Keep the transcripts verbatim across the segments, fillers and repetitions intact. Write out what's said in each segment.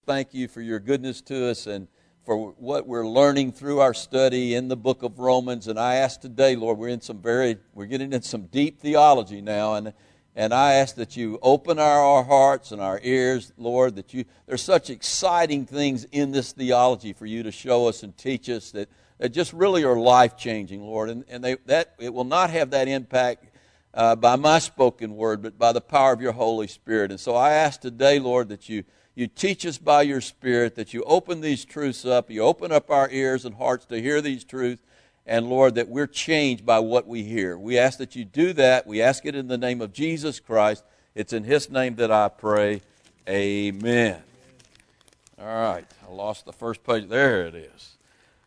thank you for your goodness to us and for what we're learning through our study in the book of Romans. And I ask today, Lord, we're in some very, we're getting into some deep theology now, and and I ask that you open our, our hearts and our ears, Lord, that you, there's such exciting things in this theology for you to show us and teach us that, that just really are life-changing, Lord. And, and they, that it will not have that impact Uh, by my spoken word, but by the power of your Holy Spirit. And so I ask today, Lord, that you, you teach us by your Spirit, that you open these truths up, you open up our ears and hearts to hear these truths, and Lord, that we're changed by what we hear. We ask that you do that. We ask it in the name of Jesus Christ. It's in His name that I pray. Amen. All right, I lost the first page. There it is.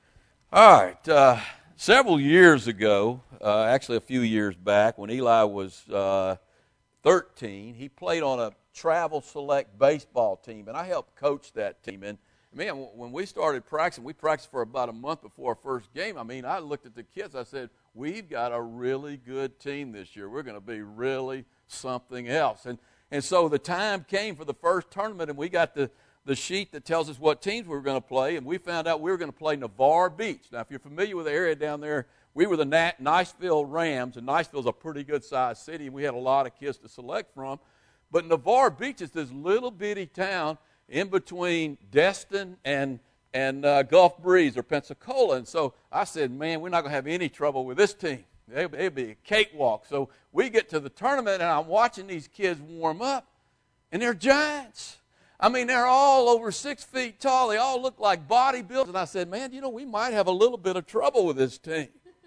All right, uh, several years ago, uh, actually a few years back, when Eli was uh, thirteen, he played on a travel select baseball team, and I helped coach that team. And man, when we started practicing, we practiced for about a month before our first game. I mean, I looked at the kids, I said, we've got a really good team this year. We're going to be really something else. And and so the time came for the first tournament, and we got the the sheet that tells us what teams we were going to play, and we found out we were going to play Navarre Beach. Now, if you're familiar with the area down there, we were the Nat- Niceville Rams, and Niceville's a pretty good-sized city, and we had a lot of kids to select from. But Navarre Beach is this little bitty town in between Destin and and uh, Gulf Breeze or Pensacola. And so I said, man, we're not going to have any trouble with this team. It'll, it'll be a cakewalk. So we get to the tournament, and I'm watching these kids warm up, and they're giants. I mean, they're all over six feet tall. They all look like bodybuilders. And I said, man, you know, we might have a little bit of trouble with this team.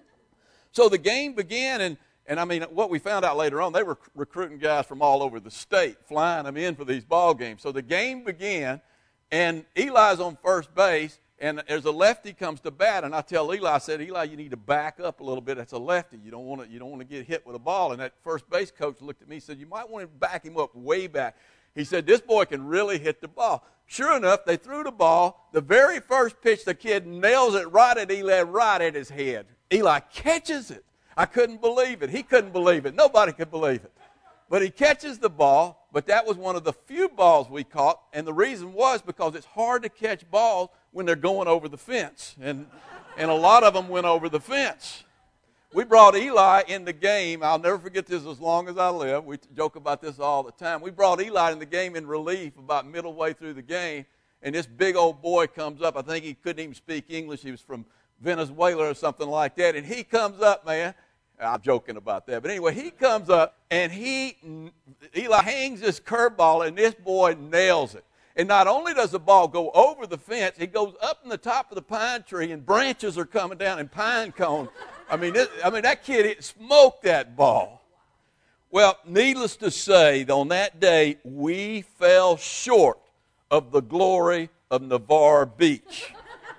So the game began, and, and I mean, what we found out later on, they were recruiting guys from all over the state, flying them in for these ball games. So the game began, and Eli's on first base, and there's a lefty comes to bat, and I tell Eli, I said, Eli, you need to back up a little bit. That's a lefty. You don't want to, you don't want to get hit with a ball. And that first base coach looked at me and said, you might want to back him up way back. He said, this boy can really hit the ball. Sure enough, they threw the ball. The very first pitch, the kid nails it right at Eli, right at his head. Eli catches it. I couldn't believe it. He couldn't believe it. Nobody could believe it. But he catches the ball, but that was one of the few balls we caught, and the reason was because it's hard to catch balls when they're going over the fence, and, and a lot of them went over the fence. We brought Eli in the game. I'll never forget this as long as I live. We joke about this all the time. We brought Eli in the game in relief about middle way through the game, and this big old boy comes up. I think he couldn't even speak English. He was from Venezuela or something like that, and he comes up, man. I'm joking about that. But anyway, he comes up, and he Eli hangs this curveball, and this boy nails it. And not only does the ball go over the fence, it goes up in the top of the pine tree, and branches are coming down, and pine cone. I mean, it, I mean that kid it smoked that ball. Well, needless to say, on that day, we fell short of the glory of Navarre Beach.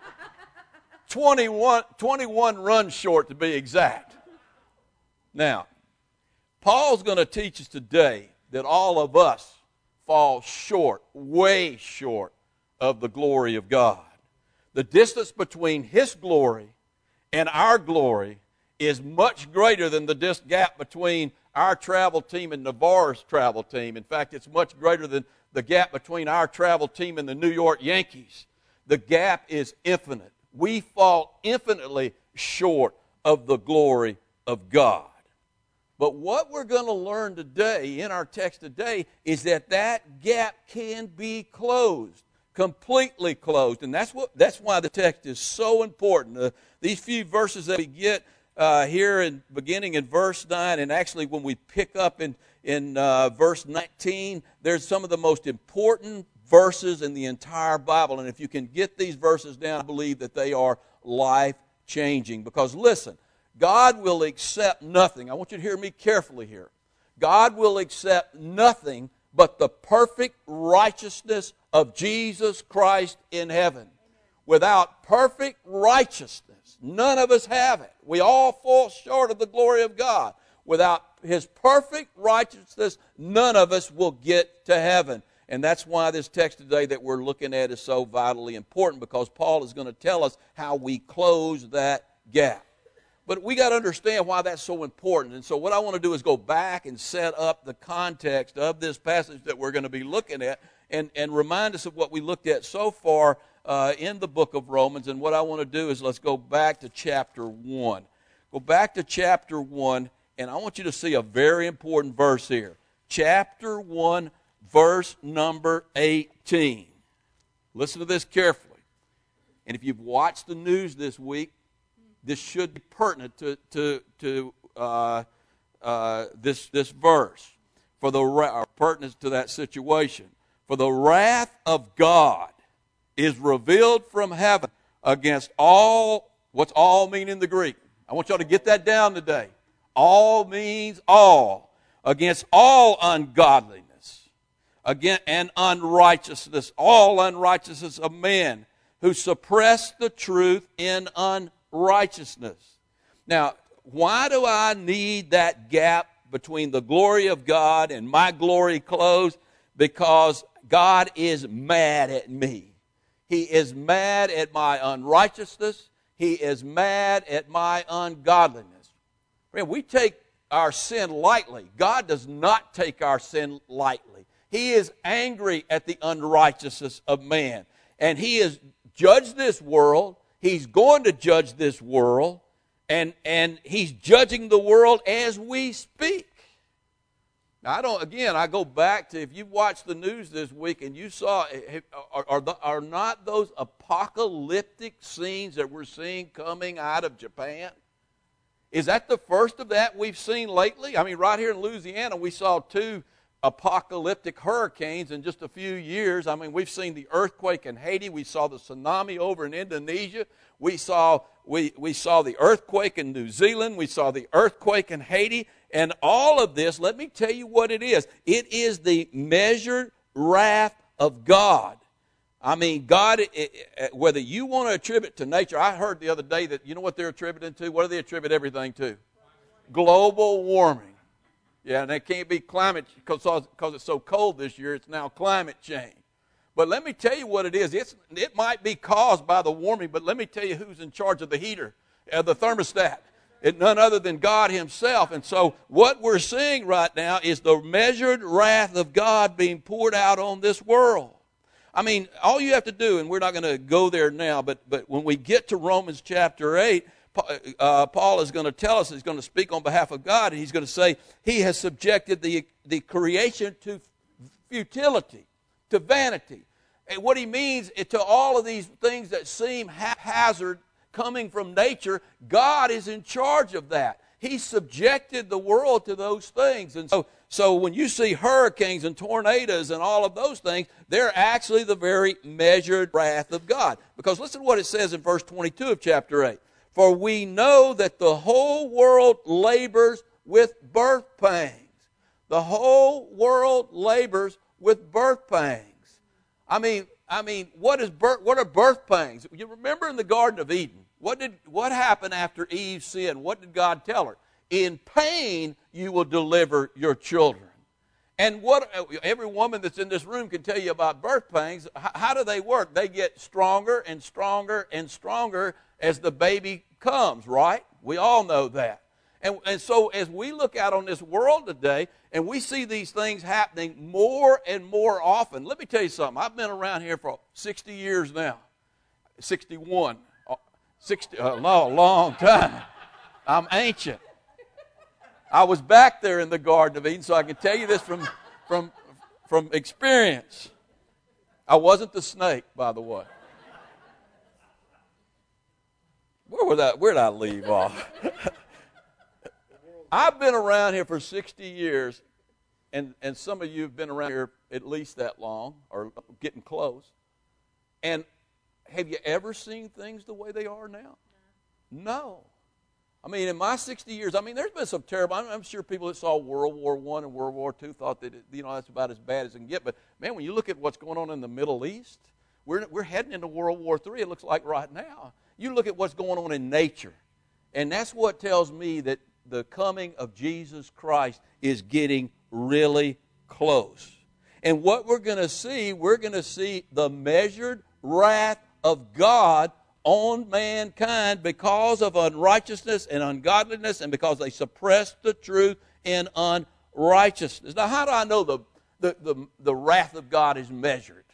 twenty-one, twenty-one runs short, to be exact. Now, Paul's going to teach us today that all of us fall short, way short of the glory of God. The distance between His glory and our glory is much greater than the dis- gap between our travel team and Navarre's travel team. In fact, it's much greater than the gap between our travel team and the New York Yankees. The gap is infinite. We fall infinitely short of the glory of God. But what we're going to learn today, in our text today, is that that gap can be closed, completely closed. And that's what that's why the text is so important. Uh, these few verses that we get uh, here, in beginning in verse nine, and actually when we pick up in, in uh, verse nineteen, there's some of the most important verses in the entire Bible. And if you can get these verses down, I believe that they are life-changing. Because listen, God will accept nothing. I want you to hear me carefully here. God will accept nothing but the perfect righteousness of Jesus Christ in heaven. Without perfect righteousness, none of us have it. We all fall short of the glory of God. Without His perfect righteousness, none of us will get to heaven. And that's why this text today that we're looking at is so vitally important, because Paul is going to tell us how we close that gap. But we got to understand why that's so important. And so what I want to do is go back and set up the context of this passage that we're going to be looking at and, and remind us of what we looked at so far uh, in the book of Romans. And what I want to do is let's go back to chapter one. Go back to chapter one, and I want you to see a very important verse here. Chapter one, verse number eighteen. Listen to this carefully. And if you've watched the news this week, this should be pertinent to, to, to uh, uh, this, this verse, for the or pertinent to that situation. For the wrath of God is revealed from heaven against all, what's all mean in the Greek? I want y'all to get that down today. All means all. Against all ungodliness, again, and unrighteousness, all unrighteousness of men who suppress the truth in unrighteousness. Now, why do I need that gap between the glory of God and my glory clothes? Because God is mad at me. He is mad at my unrighteousness. He is mad at my ungodliness. Man, we take our sin lightly. God does not take our sin lightly. He is angry at the unrighteousness of man. And He has judged this world. He's going to judge this world. And, and He's judging the world as we speak. Now, I don't, again, I go back to, if you've watched the news this week and you saw, are, are, the, are not those apocalyptic scenes that we're seeing coming out of Japan? Is that the first of that we've seen lately? I mean, right here in Louisiana, we saw two apocalyptic hurricanes in just a few years. I mean, we've seen the earthquake in Haiti. We saw the tsunami over in Indonesia. We saw, we, we saw the earthquake in New Zealand. We saw the earthquake in Haiti. And all of this, let me tell you what it is. It is the measured wrath of God. I mean, God, it, it, whether you want to attribute to nature, I heard the other day that, you know what they're attributing to? What do they attribute everything to? Global warming. Yeah, and it can't be climate, because because it's so cold this year, it's now climate change. But let me tell you what it is. It's, it might be caused by the warming, but let me tell you who's in charge of the heater, uh, the thermostat. It's none other than God Himself. And so what we're seeing right now is the measured wrath of God being poured out on this world. I mean, all you have to do, and we're not going to go there now, but, but when we get to Romans chapter eight, uh, Paul is going to tell us, he's going to speak on behalf of God, and he's going to say He has subjected the, the creation to futility, to vanity. And what he means is to all of these things that seem haphazard coming from nature, God is in charge of that. He subjected the world to those things. And so, so when you see hurricanes and tornadoes and all of those things, they're actually the very measured wrath of God. Because listen to what it says in verse twenty-two of chapter eight. For we know that the whole world labors with birth pangs. The whole world labors with birth pangs. I mean, I mean, what is birth, what are birth pangs? You remember in the Garden of Eden, what did what happened after Eve sinned? What did God tell her? In pain you will deliver your children. And what every woman that's in this room can tell you about birth pangs. How do they work? They get stronger and stronger and stronger as the baby comes, right? We all know that. And, and so as we look out on this world today and we see these things happening more and more often, let me tell you something. I've been around here for sixty years now, sixty-one, sixty, uh, no, a long time. I'm ancient. I was back there in the Garden of Eden, so I can tell you this from, from, from experience. I wasn't the snake, by the way. Where would I, where did I leave off? I've been around here for sixty years, and, and some of you have been around here at least that long, or getting close. And have you ever seen things the way they are now? No. I mean, in my sixty years, I mean, there's been some terrible, I'm, I'm sure people that saw World War One and World War Two thought that, it, you know, that's about as bad as it can get. But, man, when you look at what's going on in the Middle East, we're, we're heading into World War Three, it looks like right now. You look at what's going on in nature, and that's what tells me that the coming of Jesus Christ is getting really close. And what we're going to see, we're going to see the measured wrath of God on mankind because of unrighteousness and ungodliness and because they suppress the truth in unrighteousness. Now, how do I know the, the, the, the wrath of God is measured.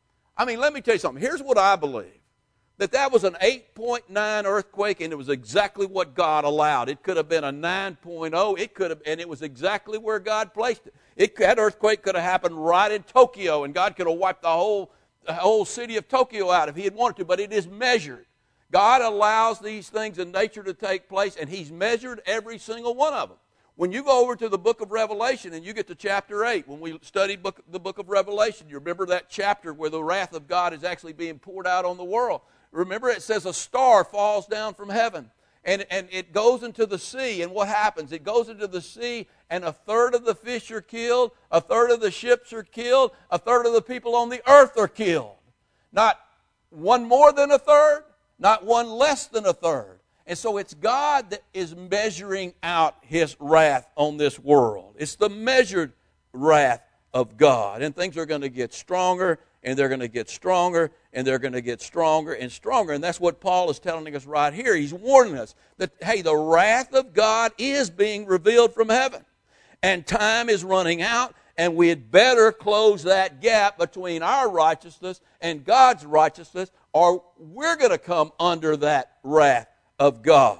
I mean, let me tell you something. Here's what I believe. That that was an eight point nine earthquake, and it was exactly what God allowed. It could have been a nine point oh, it could have, and it was exactly where God placed it. It that earthquake could have happened right in Tokyo, and God could have wiped the whole, the whole city of Tokyo out if He had wanted to, but it is measured. God allows these things in nature to take place, and He's measured every single one of them. When you go over to the book of Revelation and you get to chapter eight, when we studied book, the book of Revelation, you remember that chapter where the wrath of God is actually being poured out on the world. Remember, it says a star falls down from heaven, and, and it goes into the sea, and what happens? It goes into the sea, and a third of the fish are killed, a third of the ships are killed, a third of the people on the earth are killed. Not one more than a third, not one less than a third. And so it's God that is measuring out His wrath on this world. It's the measured wrath of God, and things are going to get stronger, and they're going to get stronger, and they're going to get stronger and stronger. And that's what Paul is telling us right here. He's warning us that, hey, the wrath of God is being revealed from heaven. And time is running out, and we had better close that gap between our righteousness and God's righteousness, or we're going to come under that wrath of God.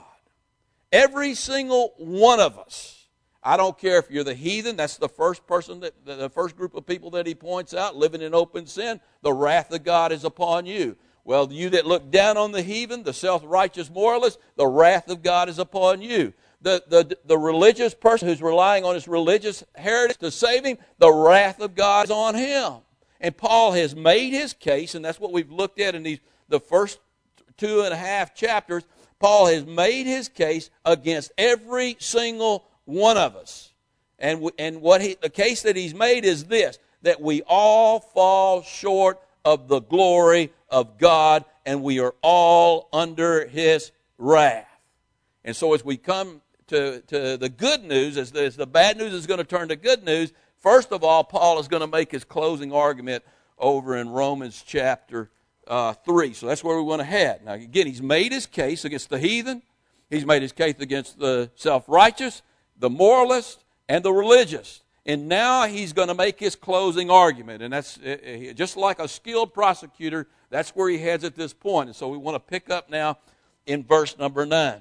Every single one of us. I don't care if you're the heathen. That's the first person, that, the first group of people that he points out, living in open sin. The wrath of God is upon you. Well, you that look down on the heathen, the self-righteous moralist, the wrath of God is upon you. The, the, the religious person who's relying on his religious heritage to save him, the wrath of God is on him. And Paul has made his case, and that's what we've looked at in these the first two and a half chapters. Paul has made his case against every single one of us. And, and what he, the case that he's made is this, that we all fall short of the glory of God, and we are all under His wrath. And so as we come to, to the good news, as the, as the bad news is going to turn to good news, first of all, Paul is going to make his closing argument over in Romans chapter uh, three. So that's where we want to head. Now again, he's made his case against the heathen. He's made his case against the self-righteous, the moralist, and the religious. And now he's going to make his closing argument. And that's uh, just like a skilled prosecutor, that's where he heads at this point. And so we want to pick up now in verse number nine.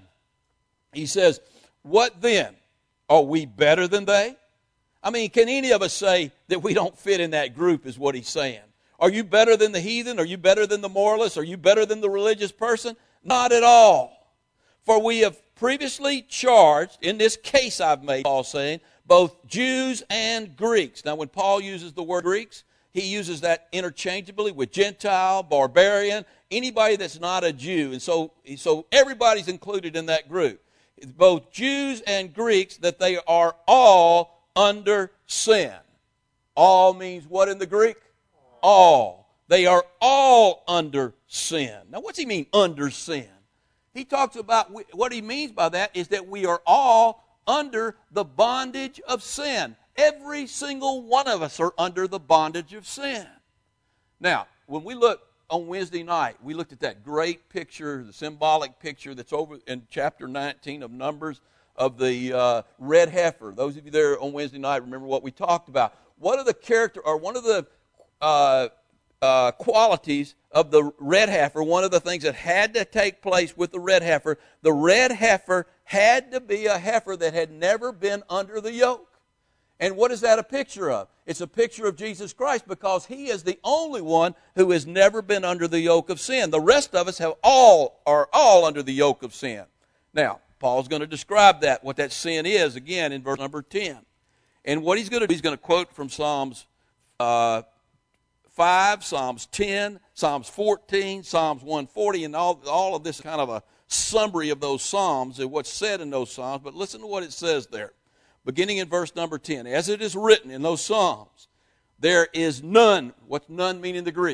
He says, what then? Are we better than they? I mean, can any of us say that we don't fit in that group is what he's saying? Are you better than the heathen? Are you better than the moralist? Are you better than the religious person? Not at all. For we have previously charged, in this case I've made, Paul saying, both Jews and Greeks. Now when Paul uses the word Greeks, he uses that interchangeably with Gentile, barbarian, anybody that's not a Jew. And so, so everybody's included in that group. It's both Jews and Greeks, that they are all under sin. All means what in the Greek? All. They are all under sin. Now what's he mean, under sin? He talks about, what he means by that is that we are all under the bondage of sin. Every single one of us are under the bondage of sin. Now, when we look on Wednesday night, we looked at that great picture, the symbolic picture that's over in chapter nineteen of Numbers of the uh, red heifer. Those of you there on Wednesday night remember what we talked about. One of the character, or one of the uh, uh, qualities of the red heifer, one of the things that had to take place with the red heifer, the red heifer had to be a heifer that had never been under the yoke. And what is that a picture of? It's a picture of Jesus Christ, because He is the only one who has never been under the yoke of sin. The rest of us have all are all under the yoke of sin. Now, Paul's going to describe that, what that sin is, again in verse number ten. And what he's going to do, he's going to quote from Psalms uh, five, Psalms ten, Psalms fourteen, Psalms one forty, and all, all of this kind of a summary of those Psalms and what's said in those Psalms. But listen to what it says there. Beginning in verse number ten, as it is written in those Psalms, there is none. What's none mean in the Greek?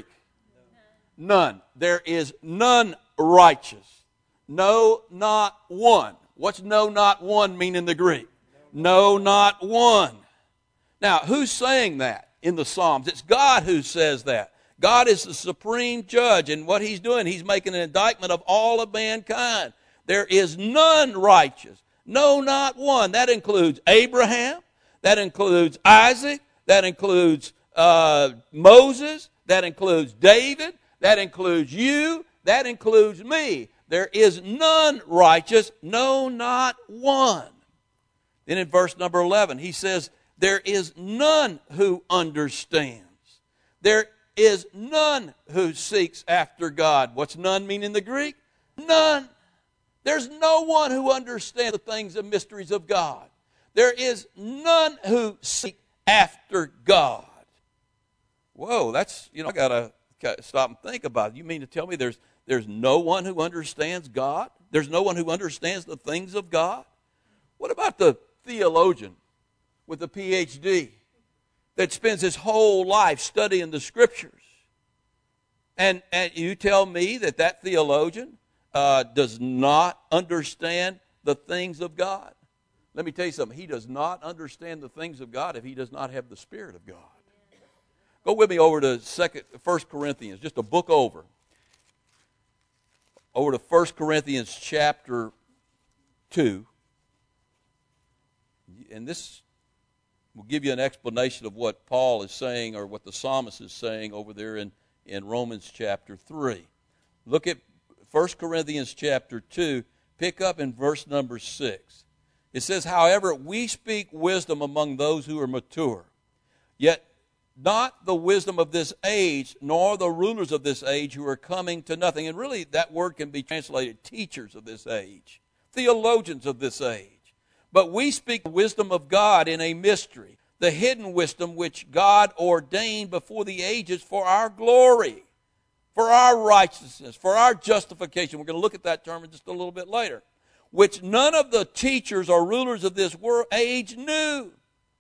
None. None. There is none righteous. No, not one. What's no, not one mean in the Greek? No, not one. Now, who's saying that in the Psalms? It's God who says that. God is the supreme judge, and what He's doing, He's making an indictment of all of mankind. There is none righteous. No, not one. That includes Abraham. That includes Isaac. that includes uh, Moses, that includes David, that includes you, that includes me. There is none righteous, no, not one. Then in verse number eleven, he says, there is none who understands. There is none who seeks after God. What's none mean in the Greek? None. There's no one who understands the things and mysteries of God. There is none who seek after God. Whoa, that's, you know, I got to stop and think about it. You mean to tell me there's there's no one who understands God? There's no one who understands the things of God? What about the theologian with a P H D that spends his whole life studying the Scriptures? And, and you tell me that that theologian uh, does not understand the things of God? Let me tell you something. He does not understand the things of God if he does not have the Spirit of God. Go with me over to Second, First Corinthians, just a book over. Over to First Corinthians chapter two. And this will give you an explanation of what Paul is saying or what the psalmist is saying over there in, in Romans chapter three. Look at First Corinthians chapter two. Pick up in verse number six. It says, however, we speak wisdom among those who are mature, yet not the wisdom of this age, nor the rulers of this age who are coming to nothing. And really, that word can be translated teachers of this age, theologians of this age. But we speak the wisdom of God in a mystery, the hidden wisdom which God ordained before the ages for our glory, for our righteousness, for our justification. We're going to look at that term in just a little bit later. Which none of the teachers or rulers of this world age knew.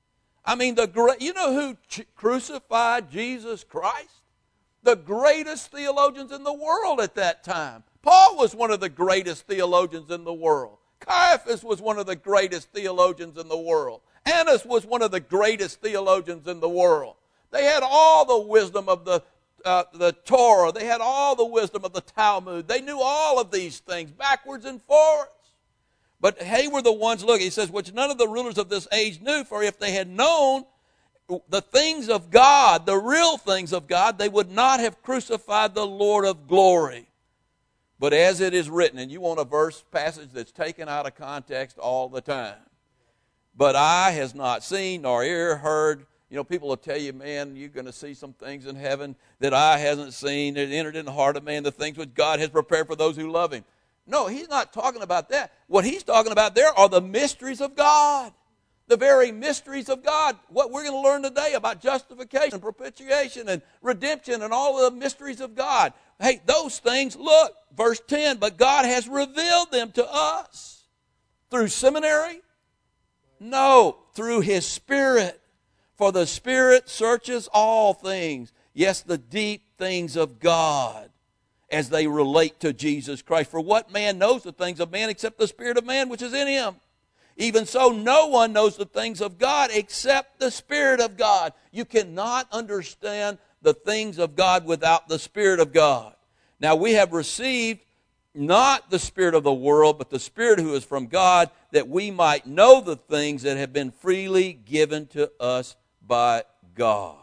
I mean, the great, you know who ch- crucified Jesus Christ? The greatest theologians in the world at that time. Paul was one of the greatest theologians in the world. Caiaphas was one of the greatest theologians in the world. Annas was one of the greatest theologians in the world. They had all the wisdom of the, uh, the Torah. They had all the wisdom of the Talmud. They knew all of these things backwards and forwards. But they were the ones, look, he says, which none of the rulers of this age knew, for if they had known the things of God, the real things of God, they would not have crucified the Lord of glory. But as it is written, and you want a verse passage that's taken out of context all the time. But eye has not seen, nor ear heard. You know, people will tell you, man, you're going to see some things in heaven that eye hasn't seen, that entered in the heart of man, the things which God has prepared for those who love him. No, he's not talking about that. What he's talking about there are the mysteries of God. The very mysteries of God. What we're going to learn today about justification, propitiation, and redemption, and all the mysteries of God. Hey, those things, look, verse ten, but God has revealed them to us. Through seminary? No, through his Spirit. For the Spirit searches all things. Yes, the deep things of God, as they relate to Jesus Christ. For what man knows the things of man except the Spirit of man which is in him? Even so, no one knows the things of God except the Spirit of God. You cannot understand the things of God without the Spirit of God. Now, we have received not the spirit of the world, but the Spirit who is from God, that we might know the things that have been freely given to us by God.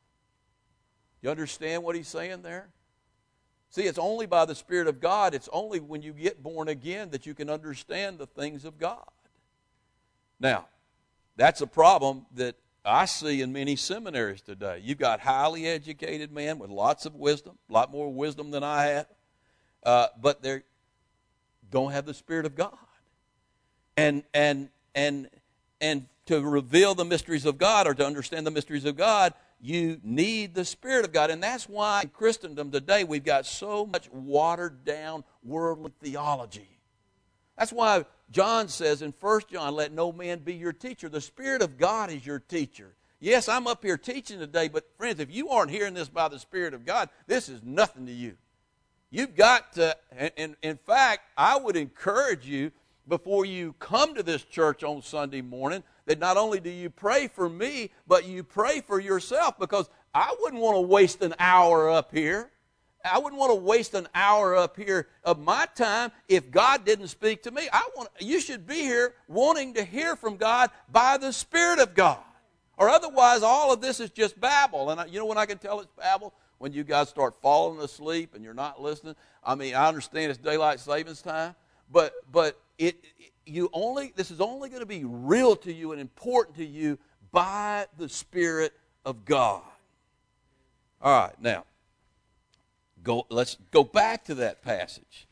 You understand what he's saying there? See, it's only by the Spirit of God, it's only when you get born again that you can understand the things of God. Now, that's a problem that I see in many seminaries today. You've got highly educated men with lots of wisdom, a lot more wisdom than I have, uh, but they don't have the Spirit of God. And, and, and, and to reveal the mysteries of God or to understand the mysteries of God, you need the Spirit of God. And that's why in Christendom today we've got so much watered down worldly theology. That's why John says in First John, let no man be your teacher. The Spirit of God is your teacher. Yes, I'm up here teaching today, but friends, if you aren't hearing this by the Spirit of God, this is nothing to you. You've got to, and in fact, I would encourage you before you come to this church on Sunday morning that not only do you pray for me, but you pray for yourself, because I wouldn't want to waste an hour up here. I wouldn't want to waste an hour up here of my time if God didn't speak to me. I want you should be here wanting to hear from God by the Spirit of God. Or otherwise, all of this is just babble. And I, you know when I can tell it's babble? When you guys start falling asleep and you're not listening. I mean, I understand it's daylight savings time, but but it, it you only this is only going to be real to you and important to you by the Spirit of God. All right, now go. Let's go back to that passage.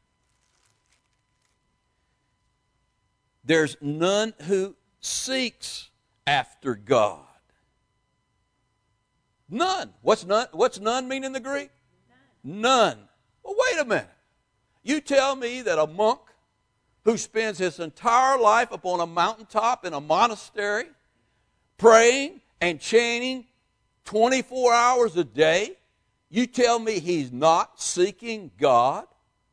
There's none who seeks after God. None. What's none? What's none mean in the Greek? None. None. Well, wait a minute. You tell me that a monk who spends his entire life upon a mountaintop in a monastery, praying and chanting twenty-four hours a day, you tell me he's not seeking God?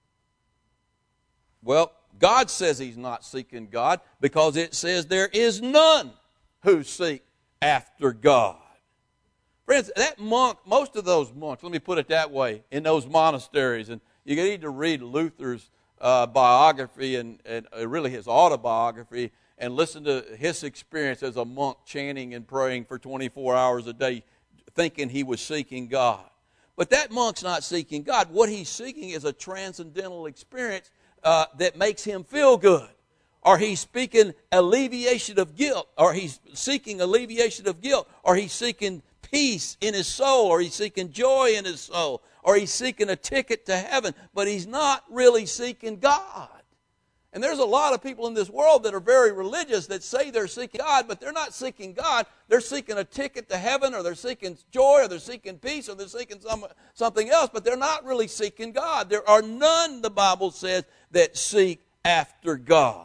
Well, God says he's not seeking God because it says there is none who seek after God. Friends, that monk, most of those monks, let me put it that way, in those monasteries, and you need to read Luther's uh, biography and, and uh, really his autobiography and listen to his experience as a monk chanting and praying for twenty-four hours a day, thinking he was seeking God. But that monk's not seeking God. What he's seeking is a transcendental experience uh, that makes him feel good. Or he's speaking alleviation of guilt, or he's seeking alleviation of guilt, or he's seeking peace in his soul, or he's seeking joy in his soul, or he's seeking a ticket to heaven, but he's not really seeking God. And there's a lot of people in this world that are very religious that say they're seeking God, but they're not seeking God. They're seeking a ticket to heaven, or they're seeking joy, or they're seeking peace, or they're seeking some, something else, but they're not really seeking God. There are none, the Bible says, that seek after God.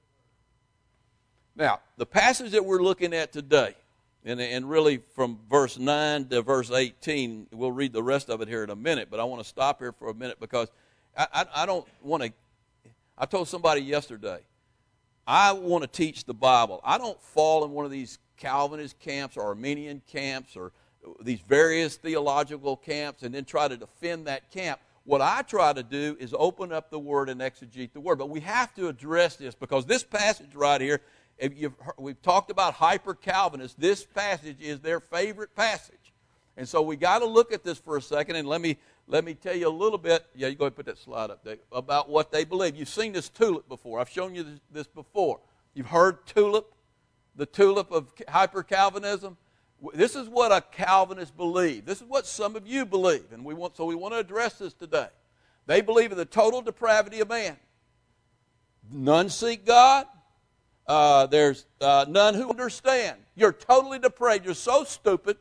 Now, the passage that we're looking at today, and, and really from verse nine to verse eighteen, we'll read the rest of it here in a minute, but I want to stop here for a minute because I, I, I don't want to, I told somebody yesterday, I want to teach the Bible. I don't fall in one of these Calvinist camps or Arminian camps or these various theological camps and then try to defend that camp. What I try to do is open up the Word and exegete the Word. But we have to address this because this passage right here, if you've heard, we've talked about hyper-Calvinists. This passage is their favorite passage. And so we got to look at this for a second, and let me let me tell you a little bit. Yeah, you go ahead and put that slide up there, about what they believe. You've seen this tulip before. I've shown you this, this before. You've heard tulip, the tulip of hyper-Calvinism. This is what a Calvinist believes. This is what some of you believe, and we want so we want to address this today. They believe in the total depravity of man. None seek God. Uh, there's uh, none who understand. You're totally depraved. You're so stupid.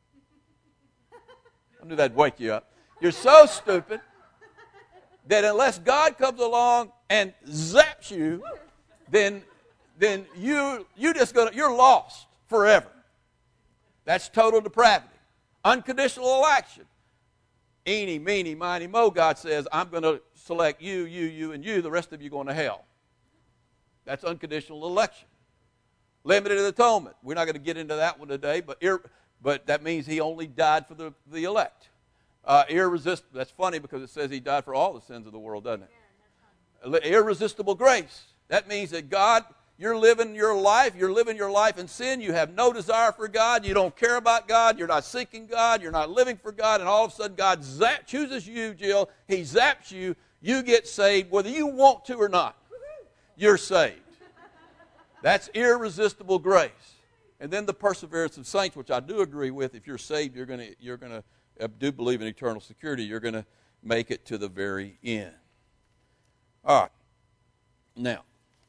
I knew that'd wake you up. You're so stupid that unless God comes along and zaps you, then then you you just gonna you're lost forever. That's total depravity. Unconditional election. Eeny, meeny, miny, mo. God says, I'm going to select you, you, you, and you. The rest of you going to hell. That's unconditional election. Limited atonement. We're not going to get into that one today, but ir- but that means he only died for the, the elect. Uh, irresistible. That's funny because it says he died for all the sins of the world, doesn't it? Yeah, irresistible grace. That means that God, you're living your life, you're living your life in sin, you have no desire for God, you don't care about God, you're not seeking God, you're not living for God, and all of a sudden God zap, chooses you, Jill, he zaps you, you get saved whether you want to or not. You're saved. That's irresistible grace. And then the perseverance of saints, which I do agree with. If you're saved, you're going to, you're going to, I do believe in eternal security, you're going to make it to the very end. All right. Now,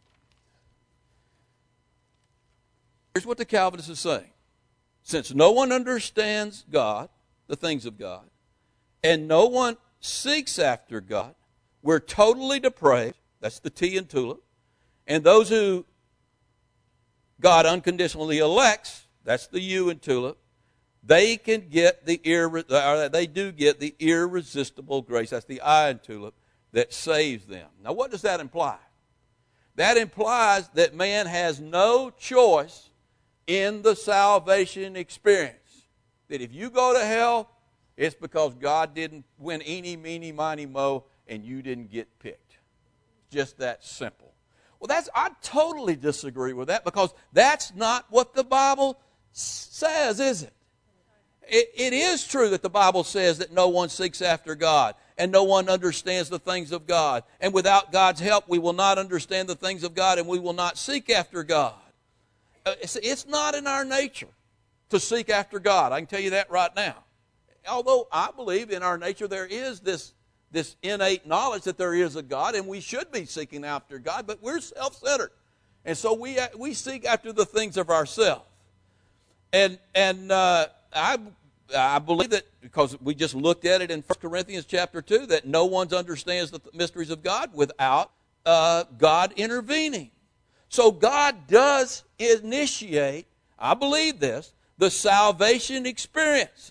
here's what the Calvinists are saying. Since no one understands God, the things of God, and no one seeks after God, we're totally depraved. That's the T in tulip. And those who God unconditionally elects, that's the U in tulip, they can get the irre- or they do get the irresistible grace. That's the I in tulip that saves them. Now, what does that imply? That implies that man has no choice in the salvation experience. That if you go to hell, it's because God didn't win eeny, meeny, miny, mo, and you didn't get picked. Just that simple. Well, that's I totally disagree with that because that's not what the Bible says, is it? It, it is true that the Bible says that no one seeks after God and no one understands the things of God. And without God's help, we will not understand the things of God and we will not seek after God. It's, it's not in our nature to seek after God. I can tell you that right now. Although I believe in our nature there is this, this innate knowledge that there is a God and we should be seeking after God, but we're self-centered. And so we, we seek after the things of ourselves. And, and uh, I, I believe that because we just looked at it in First Corinthians chapter two, that no one understands the mysteries of God without uh, God intervening. So God does initiate, I believe this, the salvation experience.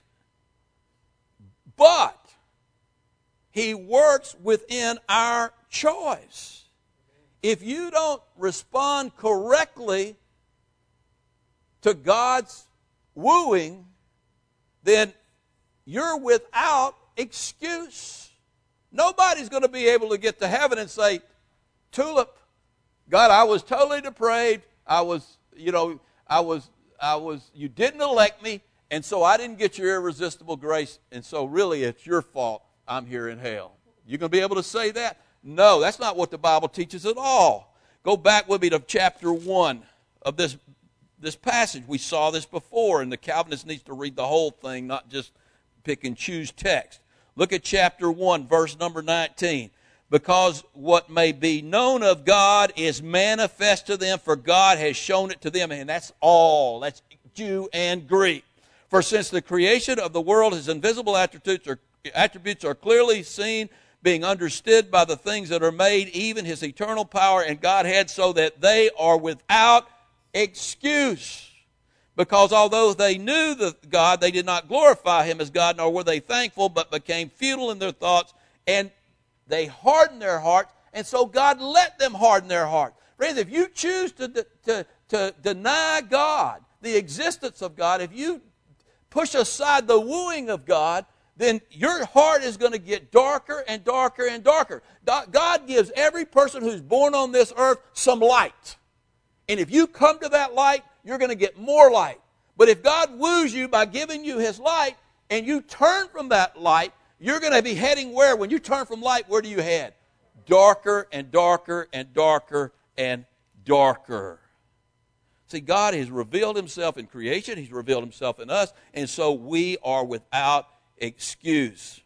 But He works within our choice. If you don't respond correctly to God's wooing, then you're without excuse. Nobody's going to be able to get to heaven and say, Tulip, God, I was totally depraved. I was, you know, I was, I was, you didn't elect me, and so I didn't get your irresistible grace, and so really it's your fault I'm here in hell. You going to be able to say that? No, that's not what the Bible teaches at all. Go back with me to chapter one of this, this passage. We saw this before, and the Calvinist needs to read the whole thing, not just pick and choose text. Look at chapter one, verse number nineteen. Because what may be known of God is manifest to them, for God has shown it to them. And that's all. That's Jew and Greek. For since the creation of the world, His invisible attributes are, attributes are clearly seen, being understood by the things that are made, even His eternal power and Godhead, so that they are without excuse. Because although they knew the God, they did not glorify Him as God, nor were they thankful, but became futile in their thoughts, and they hardened their hearts, and so God let them harden their heart. Friends, if you choose to, to, to deny God, the existence of God, if you push aside the wooing of God, then your heart is going to get darker and darker and darker. God gives every person who's born on this earth some light. And if you come to that light, you're going to get more light. But if God woos you by giving you His light, and you turn from that light, you're going to be heading where? When you turn from light, where do you head? Darker and darker and darker and darker. See, God has revealed Himself in creation. He's revealed Himself in us. And so we are without excuse.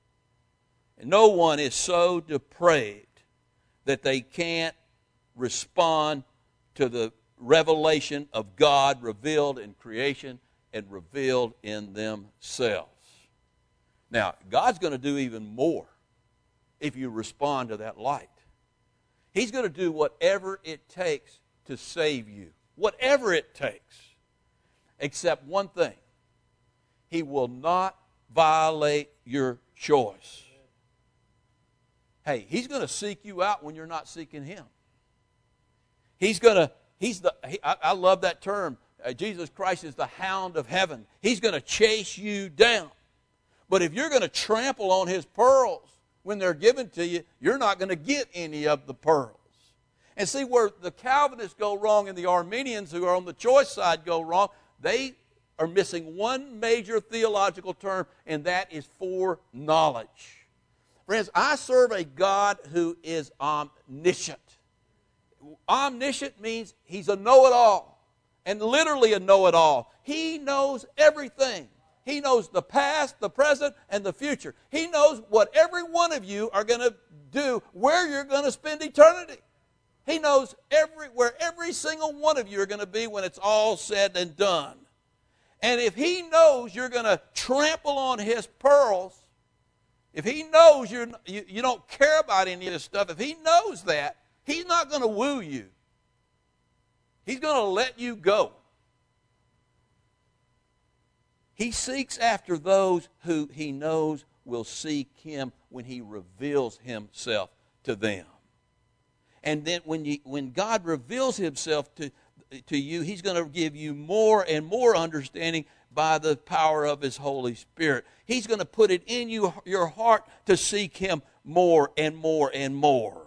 And no one is so depraved that they can't respond to the revelation of God revealed in creation and revealed in themselves. Now, God's going to do even more if you respond to that light. He's going to do whatever it takes to save you. Whatever it takes. Except one thing. He will not violate your choice. Hey, He's going to seek you out when you're not seeking Him. He's going to, He's the, he, I, I love that term. Uh, Jesus Christ is the hound of heaven. He's going to chase you down. But if you're going to trample on His pearls when they're given to you, you're not going to get any of the pearls. And see where the Calvinists go wrong and the Arminians who are on the choice side go wrong, they are missing one major theological term, and that is foreknowledge. Friends, I serve a God who is omniscient. Omniscient means He's a know-it-all, and literally a know-it-all. He knows everything. He knows the past, the present, and the future. He knows what every one of you are going to do, where you're going to spend eternity. He knows every, where every single one of you are going to be when it's all said and done. And if He knows you're going to trample on His pearls, if He knows you're, you, you don't care about any of this stuff, if He knows that, He's not going to woo you. He's going to let you go. He seeks after those who He knows will seek Him when He reveals Himself to them. And then when you, when God reveals Himself to, to you, He's going to give you more and more understanding by the power of His Holy Spirit. He's going to put it in you, your heart to seek Him more and more and more.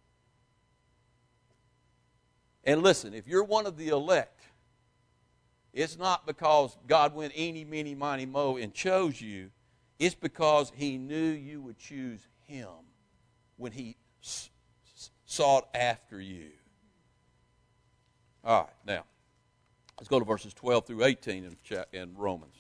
And listen, if you're one of the elect, It's not because God went eeny, meeny, miny, mo and chose you. It's because he knew you would choose him when he s- sought after you. All right, now, let's go to verses twelve through eighteen in, in Romans.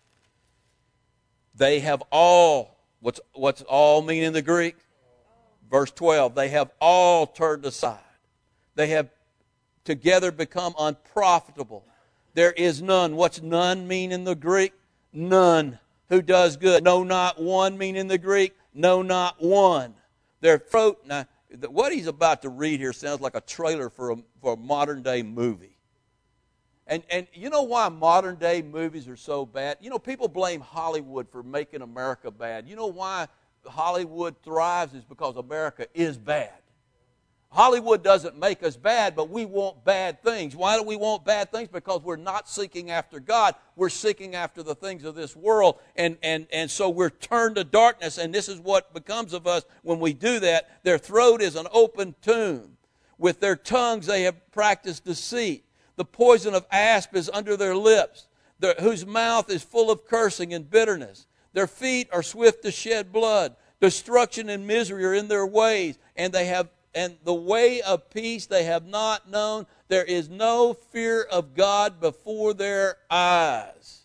They have all, what's, what's all mean in the Greek? Verse twelve, they have all turned aside. They have together become unprofitable. There is none. What's none mean in the Greek? None who does good. No, not one mean in the Greek. No, not one. Their throat. Now, what he's about to read here sounds like a trailer for a, for a modern day movie. And, and you know why modern day movies are so bad? You know, people blame Hollywood for making America bad. You know why Hollywood thrives is because America is bad. Hollywood doesn't make us bad, but we want bad things. Why do we want bad things? Because we're not seeking after God. We're seeking after the things of this world. And, and, and so we're turned to darkness, and this is what becomes of us when we do that. Their throat is an open tomb. With their tongues they have practiced deceit. The poison of asp is under their lips, their, whose mouth is full of cursing and bitterness. Their feet are swift to shed blood. Destruction and misery are in their ways, and they have and the way of peace they have not known. There is no fear of God before their eyes.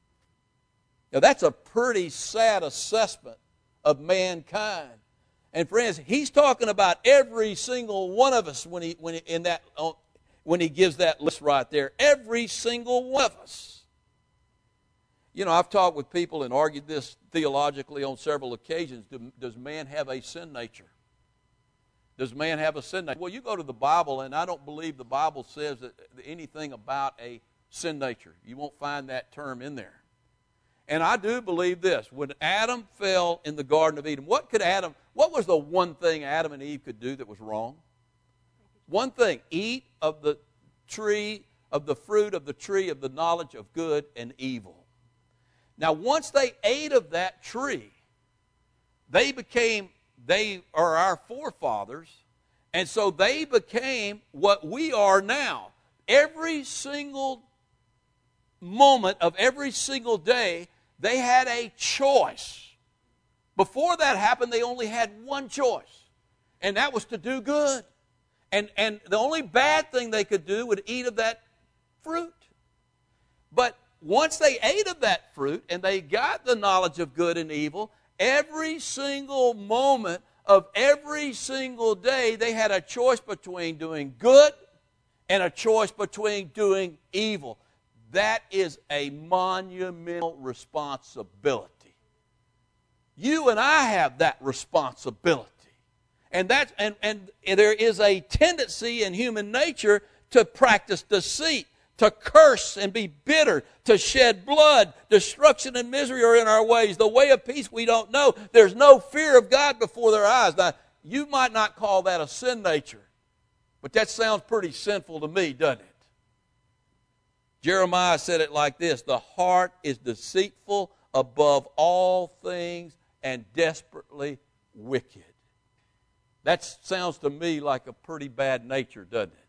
Now that's a pretty sad assessment of mankind. And friends, he's talking about every single one of us when he when he, in that when he gives that list right there. Every single one of us. You know, I've talked with people and argued this theologically on several occasions. Does man have a sin nature? Does man have a sin nature? Well, you go to the Bible, and I don't believe the Bible says that anything about a sin nature. You won't find that term in there. And I do believe this. When Adam fell in the Garden of Eden, what could Adam, what was the one thing Adam and Eve could do that was wrong? One thing, eat of the tree, of the fruit of the tree of the knowledge of good and evil. Now, once they ate of that tree, they became They are our forefathers, and so they became what we are now. Every single moment of every single day, they had a choice. Before that happened, they only had one choice, and that was to do good. And, and the only bad thing they could do would eat of that fruit. But once they ate of that fruit and they got the knowledge of good and evil, every single moment of every single day, they had a choice between doing good and a choice between doing evil. That is a monumental responsibility. You and I have that responsibility. And, that, and, and there is a tendency in human nature to practice deceit, to curse and be bitter, to shed blood. Destruction and misery are in our ways. The way of peace we don't know. There's no fear of God before their eyes. Now, you might not call that a sin nature, but that sounds pretty sinful to me, doesn't it? Jeremiah said it like this: the heart is deceitful above all things and desperately wicked. That sounds to me like a pretty bad nature, doesn't it?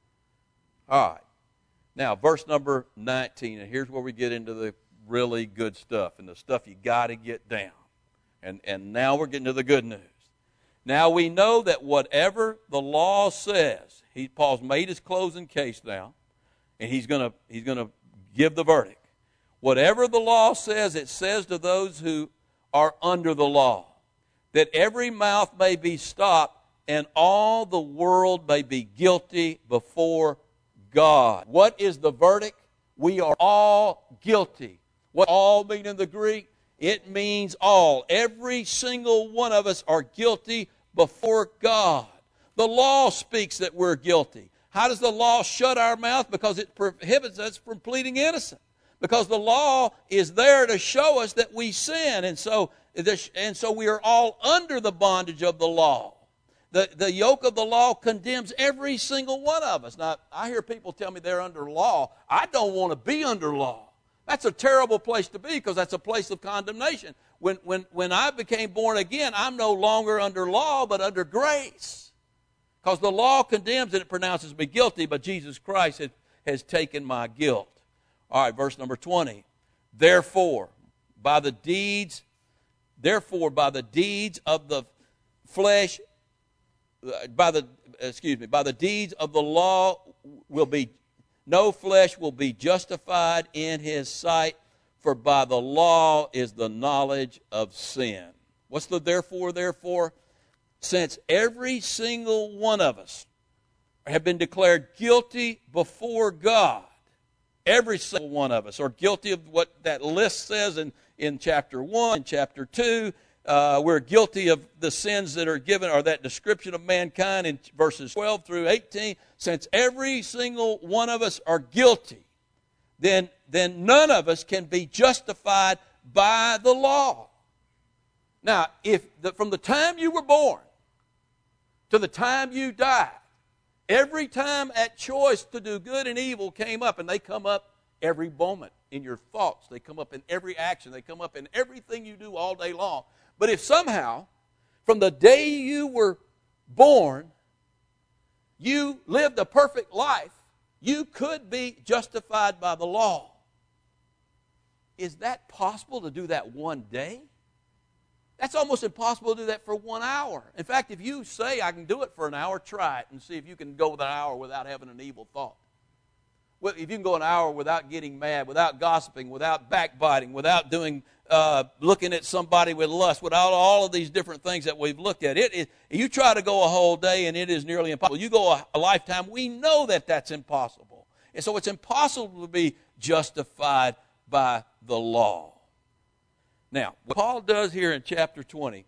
All right. Now, verse number nineteen, and here's where we get into the really good stuff and the stuff you got to get down. And, and now we're getting to the good news. Now we know that whatever the law says, he, Paul's made his closing case now, and he's going to he's going to give the verdict. Whatever the law says, it says to those who are under the law, that every mouth may be stopped and all the world may be guilty before God. What is the verdict? We are all guilty. What all mean in the Greek? It means all. Every single one of us are guilty before God. The law speaks that we're guilty. How does the law shut our mouth? Because it prohibits us from pleading innocent. Because the law is there to show us that we sin. And so, and so we are all under the bondage of the law. The, the yoke of the law condemns every single one of us. Now, I hear people tell me they're under law. I don't want to be under law. That's a terrible place to be because that's a place of condemnation. When, when, when I became born again, I'm no longer under law but under grace. Because the law condemns and it pronounces me guilty, but Jesus Christ has, has taken my guilt. All right, verse number twenty. Therefore, by the deeds, therefore, by the deeds of the flesh, by the, excuse me, by the deeds of the law will be, no flesh will be justified in his sight, for by the law is the knowledge of sin. What's the therefore, therefore? Since every single one of us have been declared guilty before God, every single one of us are guilty of what that list says in, in chapter one, in chapter two. Uh, we're guilty of the sins that are given, or that description of mankind in verses twelve through eighteen. Since every single one of us are guilty, then, then none of us can be justified by the law. Now, if the, from the time you were born to the time you died, every time that choice to do good and evil came up, and they come up every moment in your thoughts, they come up in every action, they come up in everything you do all day long. But if somehow, from the day you were born, you lived a perfect life, you could be justified by the law. Is that possible to do that one day? That's almost impossible to do that for one hour. In fact, if you say, I can do it for an hour, try it and see if you can go with an hour without having an evil thought. Well, if you can go an hour without getting mad, without gossiping, without backbiting, without doing, uh, looking at somebody with lust, without all of these different things that we've looked at, it is, you try to go a whole day and it is nearly impossible. You go a, a lifetime, we know that that's impossible. And so it's impossible to be justified by the law. Now, what Paul does here in chapter twenty,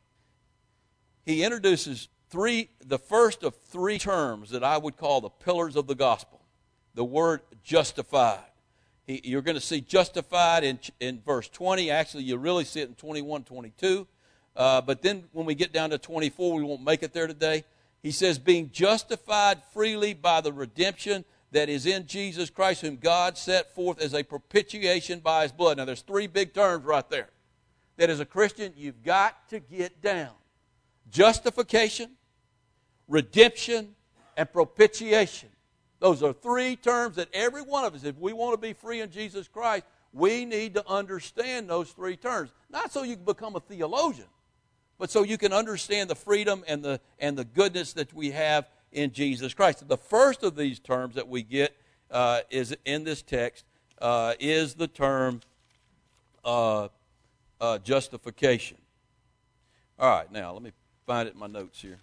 he introduces three, the first of three terms that I would call the pillars of the gospel. The word justified. He, you're going to see justified in, in verse twenty. Actually, you really see it in twenty-one, twenty-two. Uh, but then when we get down to twenty-four, we won't make it there today. He says, being justified freely by the redemption that is in Jesus Christ, whom God set forth as a propitiation by his blood. Now, there's three big terms right there that as a Christian you've got to get down. Justification, redemption, and propitiation. Those are three terms that every one of us, if we want to be free in Jesus Christ, we need to understand those three terms. Not so you can become a theologian, but so you can understand the freedom and the, and the goodness that we have in Jesus Christ. The first of these terms that we get uh, is in this text uh, is the term uh, uh, justification. All right, now let me find it in my notes here.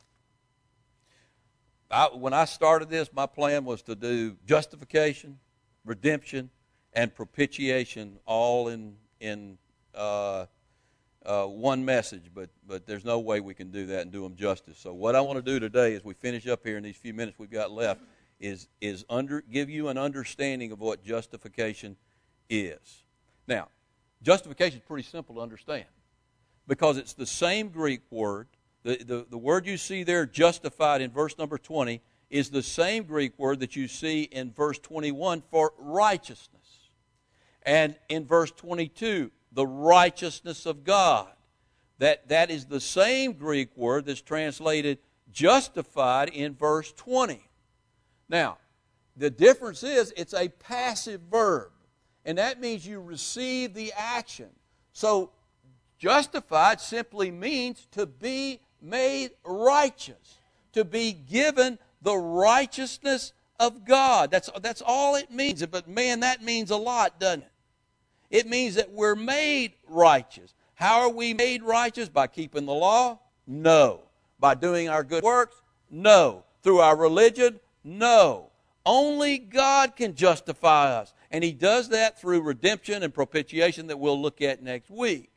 I, when I started this, my plan was to do justification, redemption, and propitiation all in in uh, uh, one message. But but there's no way we can do that and do them justice. So what I want to do today, as we finish up here in these few minutes we've got left, is is under give you an understanding of what justification is. Now, justification is pretty simple to understand because it's the same Greek word. The, the, the word you see there, justified, in verse number twenty, is the same Greek word that you see in verse twenty-one for righteousness. And in verse twenty-two, the righteousness of God. That, that is the same Greek word that's translated justified in verse twenty. Now, the difference is it's a passive verb. And that means you receive the action. So, justified simply means to be made righteous, to be given the righteousness of God. That's, that's all it means. But man, that means a lot, doesn't it? It means that we're made righteous. How are we made righteous? By keeping the law? No. By doing our good works? No. Through our religion? No. Only God can justify us. And He does that through redemption and propitiation that we'll look at next week.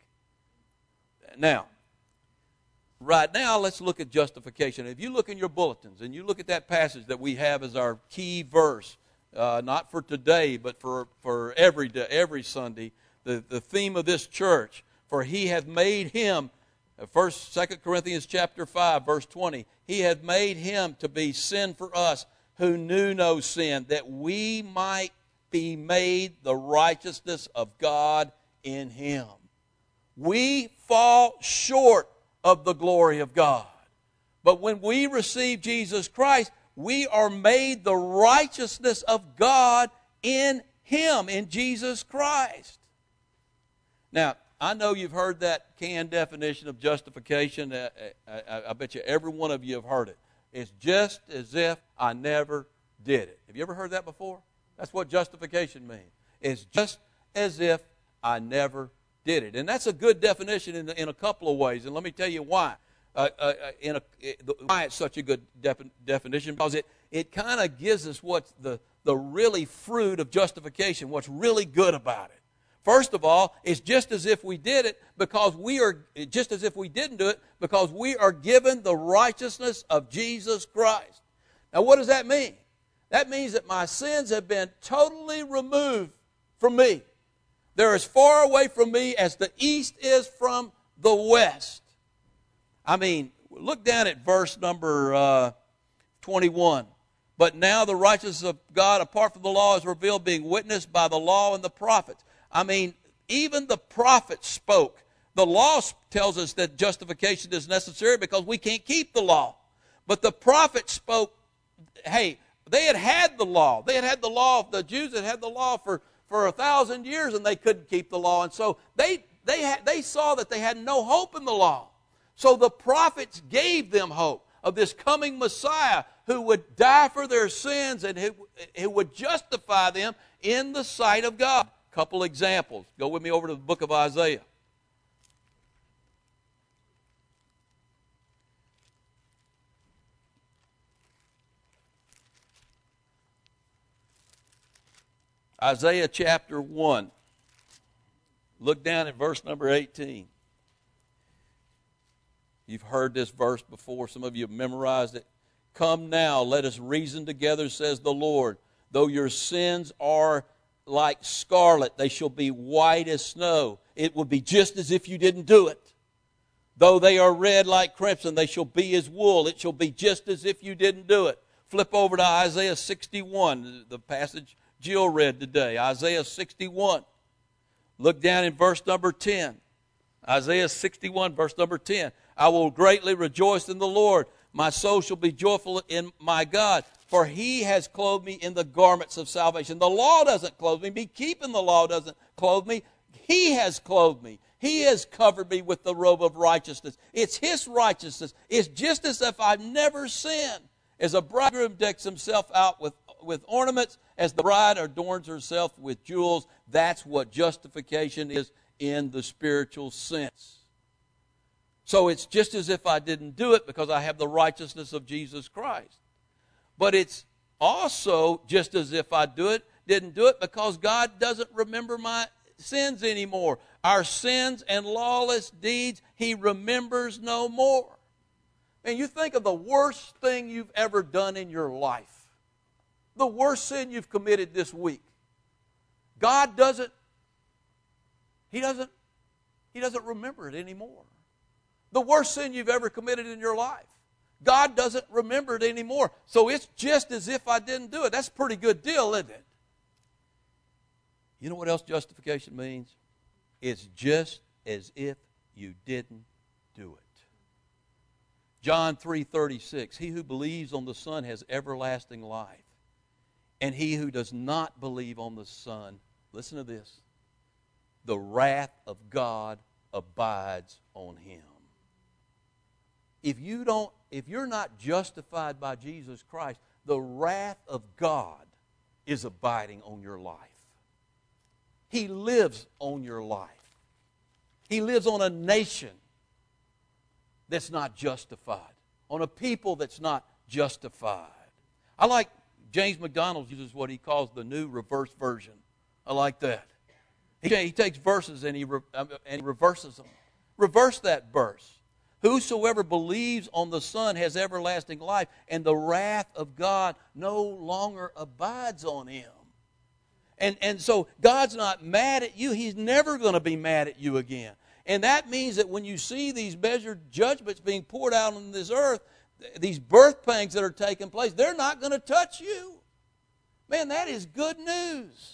Now, right now, let's look at justification. If you look in your bulletins and you look at that passage that we have as our key verse, uh, not for today, but for, for every day, every Sunday, the, the theme of this church, for He hath made Him, First, Second Corinthians chapter five, verse twenty, He hath made Him to be sin for us who knew no sin, that we might be made the righteousness of God in Him. We fall short of the glory of God. But when we receive Jesus Christ, we are made the righteousness of God in Him, in Jesus Christ. Now, I know you've heard that canned definition of justification. I, I, I bet you every one of you have heard it. It's just as if I never did it. Have you ever heard that before? That's what justification means. It's just as if I never did it. And that's a good definition in, in a couple of ways. And let me tell you why. Uh, uh, in a, it, why it's such a good defi- definition. Because it, it kind of gives us what's the, the really fruit of justification, what's really good about it. First of all, it's just as if we did it because we are, just as if we didn't do it because we are given the righteousness of Jesus Christ. Now, what does that mean? That means that my sins have been totally removed from me. They're as far away from me as the east is from the west. I mean, look down at verse number uh, twenty-one. But now the righteousness of God apart from the law is revealed, being witnessed by the law and the prophets. I mean, even the prophets spoke. The law tells us that justification is necessary because we can't keep the law. But the prophets spoke, hey, they had had the law. They had had the law. The Jews had had the law for, for a thousand years, and they couldn't keep the law. And so they, they, had, they saw that they had no hope in the law. So the prophets gave them hope of this coming Messiah who would die for their sins and who, who would justify them in the sight of God. Couple examples. Go with me over to the book of Isaiah. Isaiah chapter one. Look down at verse number eighteen. You've heard this verse before. Some of you have memorized it. Come now, let us reason together, says the Lord. Though your sins are like scarlet, they shall be white as snow. It will be just as if you didn't do it. Though they are red like crimson, they shall be as wool. It shall be just as if you didn't do it. Flip over to Isaiah sixty-one, the passage Jill read today. Isaiah sixty-one. Look down in verse number ten. Isaiah sixty-one, verse number ten. I will greatly rejoice in the Lord. My soul shall be joyful in my God, for He has clothed me in the garments of salvation. The law doesn't clothe me. Me keeping the law doesn't clothe me. He has clothed me. He has covered me with the robe of righteousness. It's His righteousness. It's just as if I've never sinned. As a bridegroom decks himself out with, with ornaments, as the bride adorns herself with jewels, that's what justification is in the spiritual sense. So it's just as if I didn't do it because I have the righteousness of Jesus Christ. But it's also just as if I do it, didn't do it because God doesn't remember my sins anymore. Our sins and lawless deeds He remembers no more. And you think of the worst thing you've ever done in your life. The worst sin you've committed this week. God doesn't, He doesn't, He doesn't remember it anymore. The worst sin you've ever committed in your life. God doesn't remember it anymore. So it's just as if I didn't do it. That's a pretty good deal, isn't it? You know what else justification means? It's just as if you didn't do it. John three thirty-six, he who believes on the Son has everlasting life. And he who does not believe on the Son, listen to this, the wrath of God abides on him. If you don't, if you're not justified by Jesus Christ, the wrath of God is abiding on your life. He lives on your life. He lives on a nation that's not justified, on a people that's not justified. I like James McDonald uses what he calls the new reverse version. I like that. He, he takes verses and he, re, and he reverses them. Reverse that verse. Whosoever believes on the Son has everlasting life, and the wrath of God no longer abides on him. And, and so God's not mad at you. He's never going to be mad at you again. And that means that when you see these measured judgments being poured out on this earth, these birth pangs that are taking place, they're not going to touch you. Man, that is good news.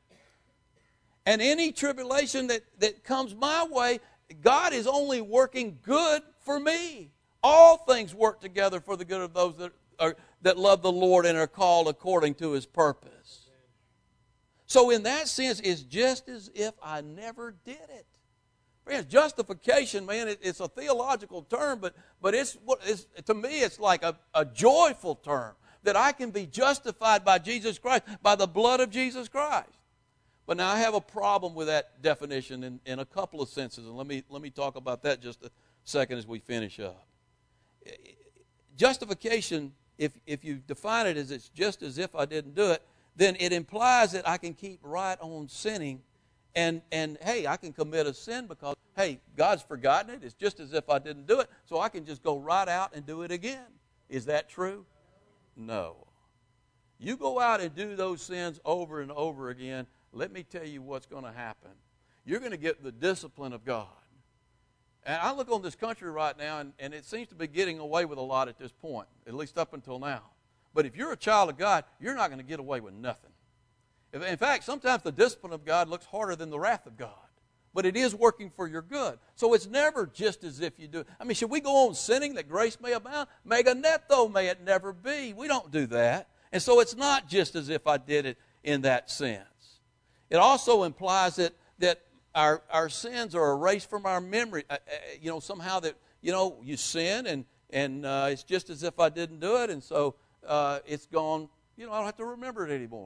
And any tribulation that, that comes my way, God is only working good for me. All things work together for the good of those that are, that love the Lord and are called according to His purpose. So in that sense, it's just as if I never did it. Friends, justification, man, it, it's a theological term, but, but it's, it's, to me it's like a, a joyful term, that I can be justified by Jesus Christ, by the blood of Jesus Christ. But now I have a problem with that definition in, in a couple of senses, and let me, let me talk about that just a second as we finish up. Justification, if, if you define it as it's just as if I didn't do it, then it implies that I can keep right on sinning, and, and hey, I can commit a sin because, hey, God's forgotten it. It's just as if I didn't do it, so I can just go right out and do it again. Is that true? No. You go out and do those sins over and over again, let me tell you what's going to happen. You're going to get the discipline of God. And I look on this country right now, and, and it seems to be getting away with a lot at this point, at least up until now. But if you're a child of God, you're not going to get away with nothing. If, in fact, sometimes the discipline of God looks harder than the wrath of God. But it is working for your good. So it's never just as if you do it. I mean, should we go on sinning that grace may abound? Mega net, though, may it never be. We don't do that. And so it's not just as if I did it in that sense. It also implies that, that our, our sins are erased from our memory. Uh, uh, you know, somehow that, you know, you sin and, and uh, it's just as if I didn't do it. And so uh, it's gone, you know, I don't have to remember it anymore.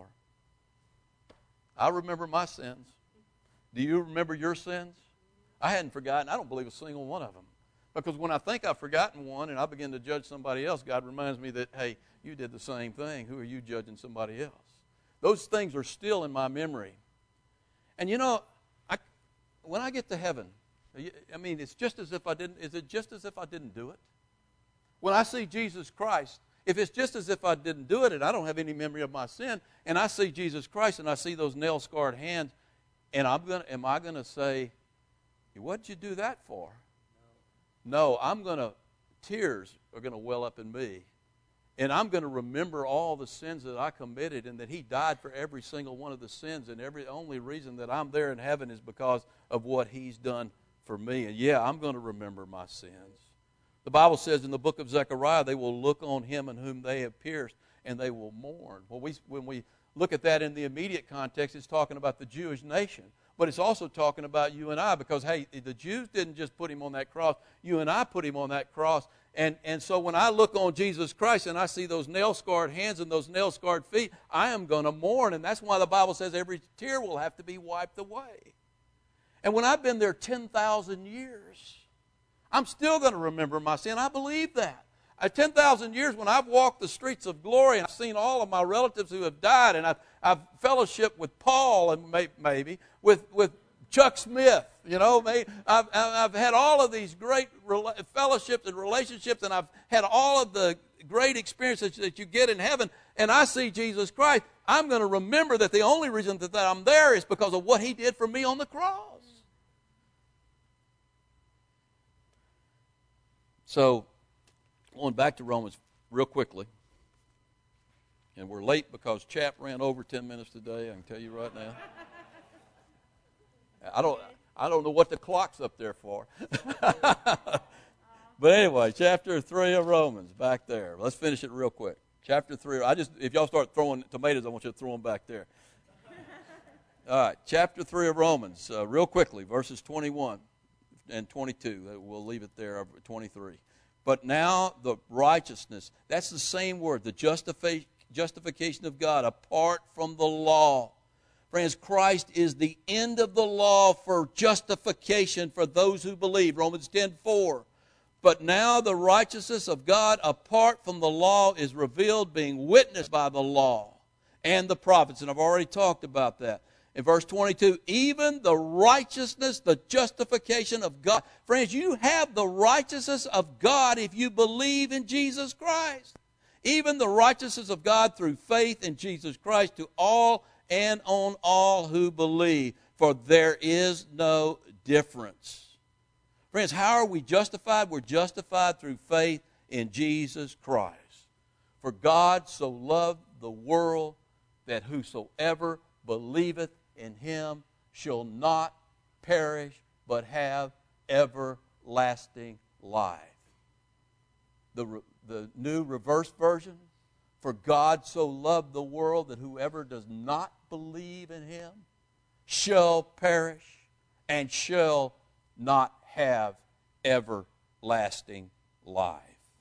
I remember my sins. Do you remember your sins? I hadn't forgotten. I don't believe a single one of them. Because when I think I've forgotten one and I begin to judge somebody else, God reminds me that, hey, you did the same thing. Who are you judging somebody else? Those things are still in my memory. And you know, I, when I get to heaven, I mean, it's just as if I didn't, is it just as if I didn't do it? When I see Jesus Christ, if it's just as if I didn't do it and I don't have any memory of my sin, and I see Jesus Christ and I see those nail-scarred hands, and I'm gonna, am I going to say, what did you do that for? No, no I'm going to, tears are going to well up in me. And I'm going to remember all the sins that I committed and that He died for every single one of the sins. And every only reason that I'm there in heaven is because of what He's done for me. And yeah, I'm going to remember my sins. The Bible says in the book of Zechariah, they will look on Him in whom they have pierced, and they will mourn. Well, we, when we look at that in the immediate context, it's talking about the Jewish nation. But it's also talking about you and I because, hey, the Jews didn't just put Him on that cross. You and I put Him on that cross. And, and so when I look on Jesus Christ and I see those nail-scarred hands and those nail-scarred feet, I am going to mourn. And that's why the Bible says every tear will have to be wiped away. And when I've been there ten thousand years, I'm still going to remember my sin. I believe that. At ten thousand years, when I've walked the streets of glory and I've seen all of my relatives who have died, and I've, I've fellowshiped with Paul and may, maybe, with, with Chuck Smith, you know, maybe, I've, I've had all of these great fellowships and relationships, and I've had all of the great experiences that you get in heaven, and I see Jesus Christ, I'm going to remember that the only reason that, that I'm there is because of what He did for me on the cross. So, going back to Romans real quickly, and we're late because Chap ran over ten minutes today, I can tell you right now. I don't I don't know what the clock's up there for. But anyway, chapter three of Romans, back there. Let's finish it real quick. Chapter three. I just if y'all start throwing tomatoes, I want you to throw them back there. All right, chapter three of Romans, uh, real quickly, verses twenty-one and twenty-two. We'll leave it there, twenty-three. But now the righteousness, that's the same word, the justifi- justification of God apart from the law. Friends, Christ is the end of the law for justification for those who believe. Romans ten four. But now the righteousness of God apart from the law is revealed, being witnessed by the law and the prophets. And I've already talked about that. In verse twenty-two, even the righteousness, the justification of God. Friends, you have the righteousness of God if you believe in Jesus Christ. Even the righteousness of God through faith in Jesus Christ to all and on all who believe, for there is no difference. Friends, how are we justified? We're justified through faith in Jesus Christ. For God so loved the world that whosoever believeth in Him shall not perish, but have everlasting life. The, the New Reverse Version For God so loved the world that whoever does not believe in him shall perish and shall not have everlasting life.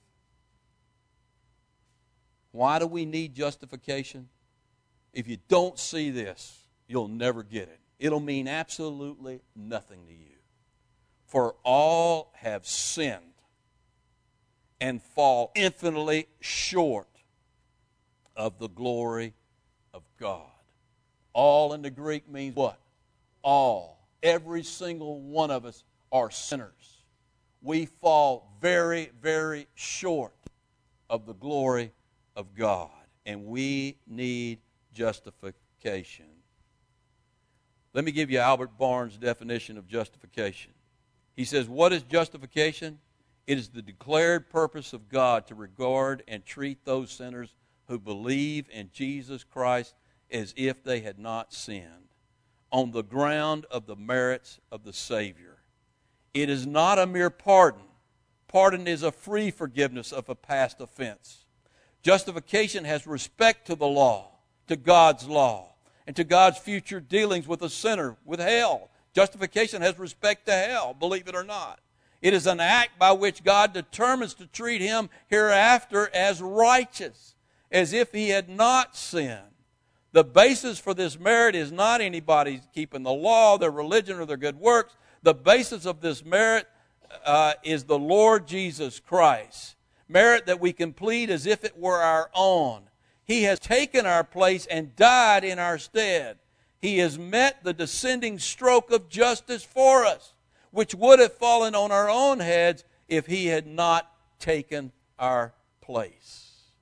Why do we need justification? If you don't see this, you'll never get it. It'll mean absolutely nothing to you. For all have sinned and fall infinitely short of the glory of God. All in the Greek means what? All. Every single one of us are sinners. We fall very, very short of the glory of God. And we need justification. Let me give you Albert Barnes' definition of justification. He says, what is justification? It is the declared purpose of God to regard and treat those sinners who believe in Jesus Christ as if they had not sinned, on the ground of the merits of the Savior. It is not a mere pardon. Pardon is a free forgiveness of a past offense. Justification has respect to the law, to God's law, and to God's future dealings with a sinner, with hell. Justification has respect to hell, believe it or not. It is an act by which God determines to treat him hereafter as righteous, as if he had not sinned. The basis for this merit is not anybody keeping the law, their religion, or their good works. The basis of this merit uh, is the Lord Jesus Christ. Merit that we can plead as if it were our own. He has taken our place and died in our stead. He has met the descending stroke of justice for us, which would have fallen on our own heads if he had not taken our place.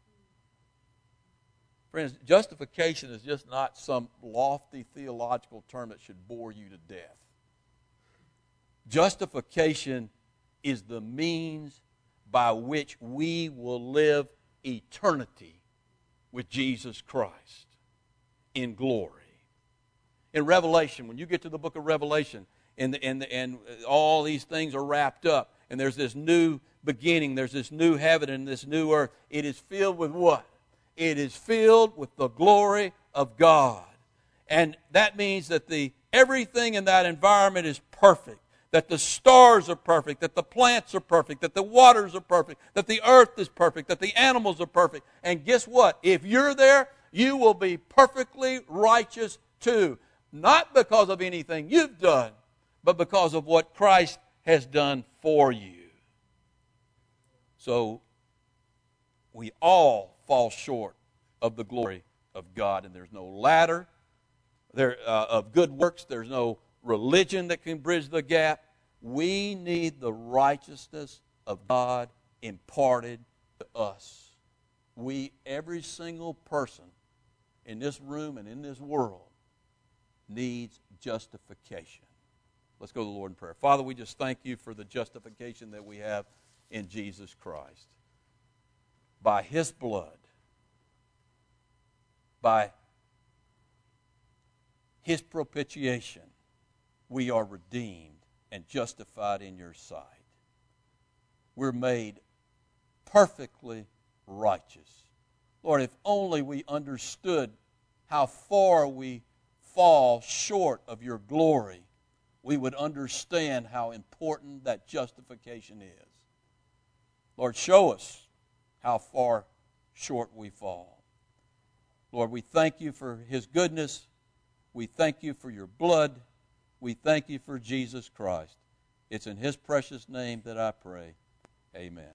Friends, justification is just not some lofty theological term that should bore you to death. Justification is the means by which we will live eternity with Jesus Christ in glory. In Revelation, when you get to the book of Revelation, and, the, and, the, and all these things are wrapped up, and there's this new beginning, there's this new heaven and this new earth, it is filled with what? It is filled with the glory of God. And that means that the everything in that environment is perfect. That the stars are perfect, that the plants are perfect, that the waters are perfect, that the earth is perfect, that the animals are perfect. And guess what? If you're there, you will be perfectly righteous too. Not because of anything you've done, but because of what Christ has done for you. So, we all fall short of the glory of God, and there's no ladder there uh, of good works. There's no religion that can bridge the gap. We need the righteousness of God imparted to us. We, every single person in this room and in this world, needs justification. Let's go to the Lord in prayer. Father, we just thank you for the justification that we have in Jesus Christ. By his blood, by his propitiation, we are redeemed and justified in your sight. We're made perfectly righteous. Lord, if only we understood how far we fall short of your glory, we would understand how important that justification is. Lord, show us how far short we fall. Lord, we thank you for his goodness. We thank you for your blood. We thank you for Jesus Christ. It's in his precious name that I pray. Amen.